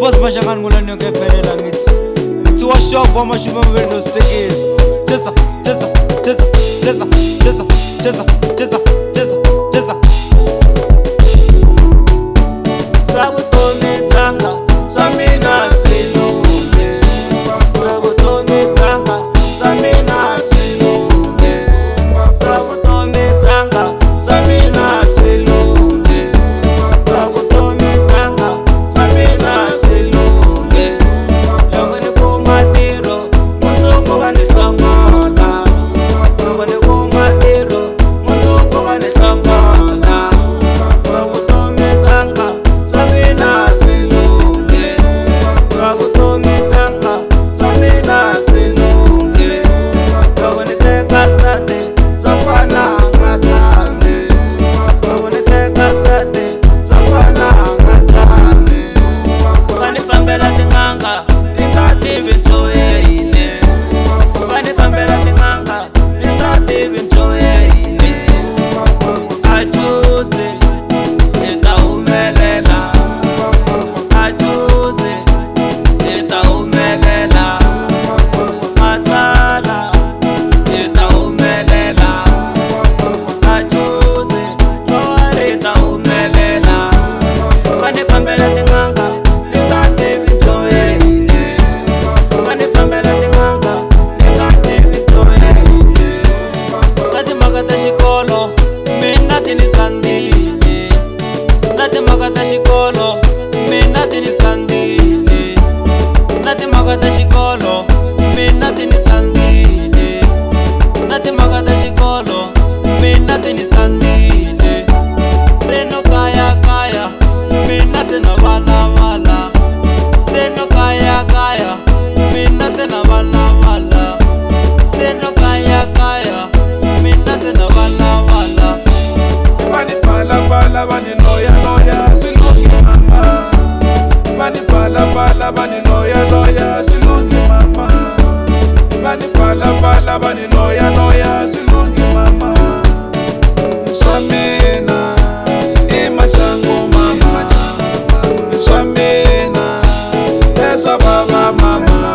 boss mashangani ngulani ngephelela ngithi ngithi washop amashumi amabili nosekezi cheza cheza cheza cheza cheza cheza cheza cheza cheza Sabutomi tanga samina silume Sabutomi tanga samina silume Sabutomi tanga samina silume Sabutomi tanga samina silume Yamani kumatiro musuko bani tangala Yamani kumatiro musuko bani tangala Sabutomi tanga samina silume Sabutomi tanga samina silume Yamani teka sate safana ngatame Yamani teka sate safana ngatame Bani pambela tinganga tingati bintoye ine Bani pambela tinganga tingati bintoye ine Achuze eta umelela Achuze eta umelela Matala eta umelela Achuze eta umelela Bani pambela tinganga tingati bintoye ine Bani pambela tinganga tingati bintoye ine nati makata xikolo mina tini tsandile nati makata xikolo mina tini tsandile nati makata xikolo mina tini tsandile nati makata xikolo mina tini tsandile se no kaya kaya mina se na vala vala se no kaya kaya mina se na vala vala se no kaya kaya mina se na vala vala Bani pala pala bani noya noya silungi mama Bani pala pala bani noya noya silungi mama Bani pala pala bani noya noya silungi mama Samina imasango mama Samina esa baba mama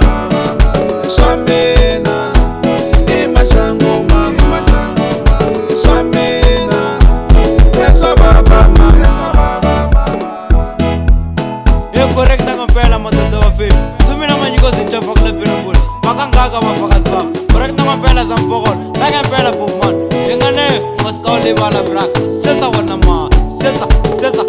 Samina imasango mama Samina esa baba mama ekorrekta ngempela madoda wafeni tsumina manyiko zintshafa kule bhilobhuli vakangaka vafakazi vavo korrekta ngempela zamfokolo nangempela bofman ingane ungasikawulivala braka sesa wona ma sesa sesa